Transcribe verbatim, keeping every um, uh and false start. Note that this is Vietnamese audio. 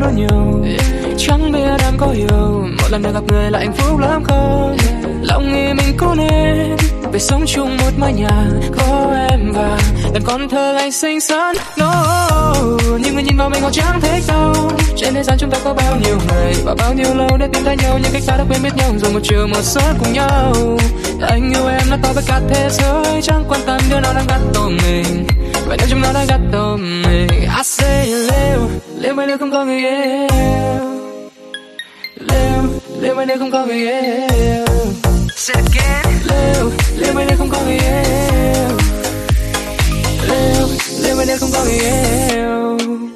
nó nhiều. Chẳng biết em có hiểu mỗi lần được gặp người là hạnh phúc lắm không. Lòng nghĩ mình có nên về sống chung một mái nhà, có em và đàn con thơ ngày xinh xắn. No, nhưng người nhìn vào mình họ chẳng thích đâu. Trên thế gian chúng ta có bao nhiêu người và bao nhiêu lâu để tìm thấy nhau, nhưng cách ta đã quen biết nhau rồi một chiều một giấc cùng nhau. Anh yêu em đã to với cả thế giới, chẳng quan tâm đứa nào đang gắt tổn mình. Vậy nếu chúng nó đang gắt tổn mình, I say live, live mấy nếu không có người yêu. Live, live mấy nếu không có người yêu. Say it again. Live, live mấy nếu không có người yêu. Live, live mấy nếu không có người yêu.